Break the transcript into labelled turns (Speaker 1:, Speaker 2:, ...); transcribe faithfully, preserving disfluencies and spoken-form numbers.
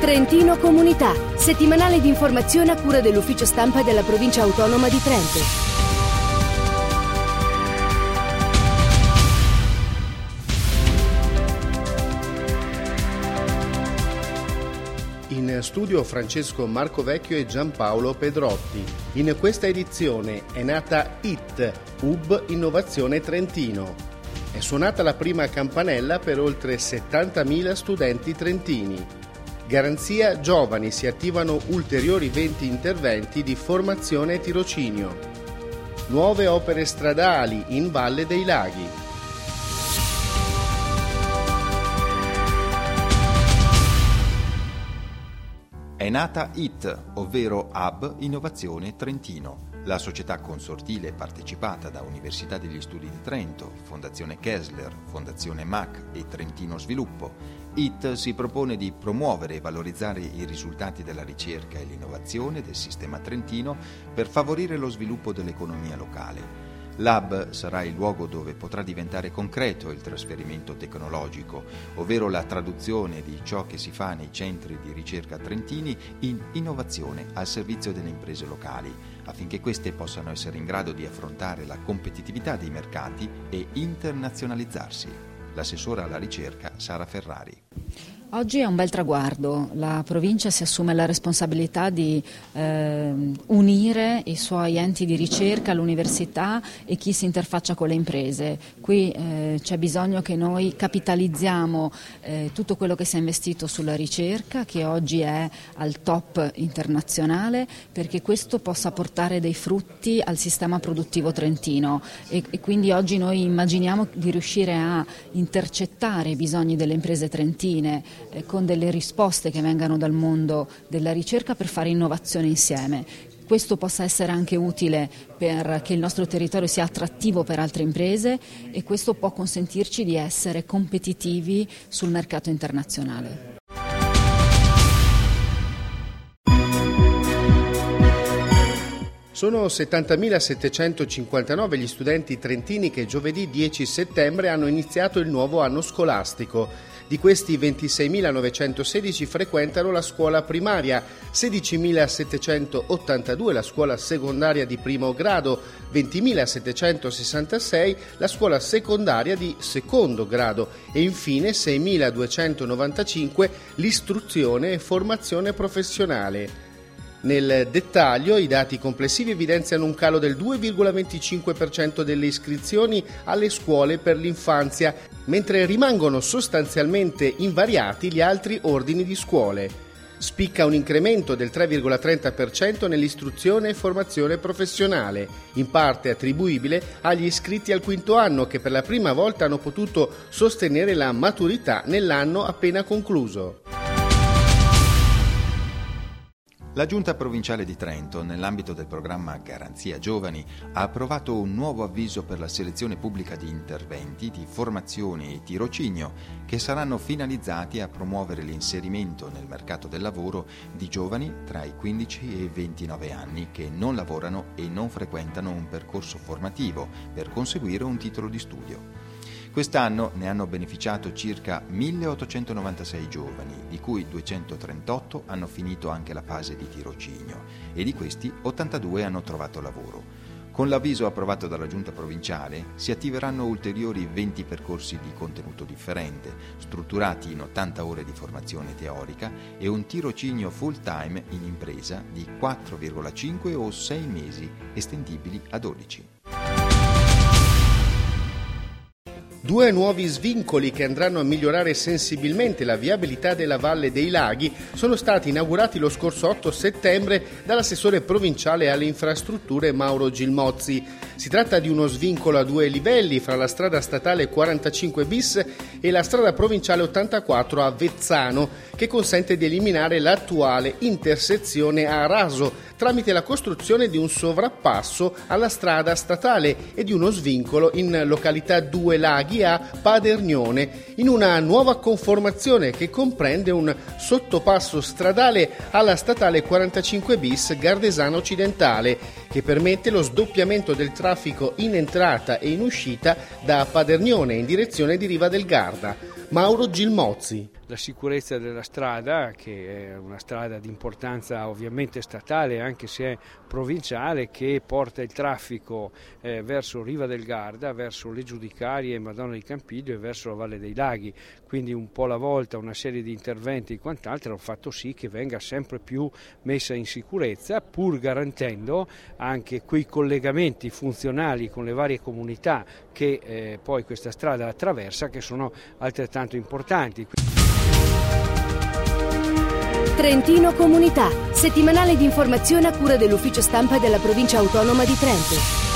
Speaker 1: Trentino Comunità, settimanale di informazione a cura dell'Ufficio Stampa della Provincia Autonoma di Trento.
Speaker 2: In studio Francesco Marcovecchio e Giampaolo Pedrotti. In questa edizione è nata I T, U B Innovazione Trentino. È suonata la prima campanella per oltre settantamila studenti trentini. Garanzia Giovani, si attivano ulteriori venti interventi di formazione e tirocinio. Nuove opere stradali in Valle dei Laghi.
Speaker 3: È nata I T, ovvero Hub Innovazione Trentino, la società consortile partecipata da Università degli Studi di Trento, Fondazione Kessler, Fondazione M A C e Trentino Sviluppo. I T si propone di promuovere e valorizzare i risultati della ricerca e l'innovazione del sistema trentino per favorire lo sviluppo dell'economia locale. L'Hub sarà il luogo dove potrà diventare concreto il trasferimento tecnologico, ovvero la traduzione di ciò che si fa nei centri di ricerca trentini in innovazione al servizio delle imprese locali, affinché queste possano essere in grado di affrontare la competitività dei mercati e internazionalizzarsi. L'assessora alla ricerca Sara Ferrari.
Speaker 4: Oggi è un bel traguardo, la provincia si assume la responsabilità di eh, unire i suoi enti di ricerca, l'università e chi si interfaccia con le imprese. Qui eh, c'è bisogno che noi capitalizziamo eh, tutto quello che si è investito sulla ricerca, che oggi è al top internazionale, perché questo possa portare dei frutti al sistema produttivo trentino e, e quindi oggi noi immaginiamo di riuscire a intercettare i bisogni delle imprese trentine con delle risposte che vengano dal mondo della ricerca per fare innovazione insieme. Questo possa essere anche utile perché il nostro territorio sia attrattivo per altre imprese e questo può consentirci di essere competitivi sul mercato internazionale.
Speaker 2: Sono settantamilasettecentocinquantanove gli studenti trentini che giovedì dieci settembre hanno iniziato il nuovo anno scolastico. Di questi ventiseimilanovecentosedici frequentano la scuola primaria, sedicimilasettecentottantadue la scuola secondaria di primo grado, ventimilasettecentosessantasei la scuola secondaria di secondo grado e infine seimiladuecentonovantacinque l'istruzione e formazione professionale. Nel dettaglio, i dati complessivi evidenziano un calo del due virgola venticinque per cento delle iscrizioni alle scuole per l'infanzia, mentre rimangono sostanzialmente invariati gli altri ordini di scuole. Spicca un incremento del tre virgola trenta per cento nell'istruzione e formazione professionale, in parte attribuibile agli iscritti al quinto anno che per la prima volta hanno potuto sostenere la maturità nell'anno appena concluso.
Speaker 3: La Giunta Provinciale di Trento, nell'ambito del programma Garanzia Giovani, ha approvato un nuovo avviso per la selezione pubblica di interventi di formazione e tirocinio che saranno finalizzati a promuovere l'inserimento nel mercato del lavoro di giovani tra i quindici e i ventinove anni che non lavorano e non frequentano un percorso formativo per conseguire un titolo di studio. Quest'anno ne hanno beneficiato circa milleottocentonovantasei giovani, di cui duecentotrentotto hanno finito anche la fase di tirocinio e di questi ottantadue hanno trovato lavoro. Con l'avviso approvato dalla Giunta Provinciale si attiveranno ulteriori venti percorsi di contenuto differente, strutturati in ottanta ore di formazione teorica e un tirocinio full-time in impresa di quattro virgola cinque o sei mesi, estendibili a dodici.
Speaker 2: Due nuovi svincoli che andranno a migliorare sensibilmente la viabilità della Valle dei Laghi sono stati inaugurati lo scorso otto settembre dall'assessore provinciale alle infrastrutture Mauro Gilmozzi. Si tratta di uno svincolo a due livelli fra la strada statale quarantacinque bis e la strada provinciale ottantaquattro a Vezzano, che consente di eliminare l'attuale intersezione a raso tramite la costruzione di un sovrappasso alla strada statale e di uno svincolo in località Due Laghi a Padernione, in una nuova conformazione che comprende un sottopasso stradale alla statale quarantacinque bis Gardesana Occidentale, che permette lo sdoppiamento del traffico in entrata e in uscita da Padernione in direzione di Riva del Garda. Mauro Gilmozzi.
Speaker 5: la sicurezza della strada, che è una strada di importanza ovviamente statale, anche se è provinciale, che porta il traffico eh, verso Riva del Garda, verso le Giudicarie, Madonna di Campiglio e verso la Valle dei Laghi. Quindi un po' alla volta una serie di interventi e quant'altro hanno fatto sì che venga sempre più messa in sicurezza, pur garantendo anche quei collegamenti funzionali con le varie comunità che eh, poi questa strada attraversa, che sono altrettanto importanti.
Speaker 1: Trentino Comunità, settimanale di informazione a cura dell'Ufficio Stampa della Provincia Autonoma di Trento.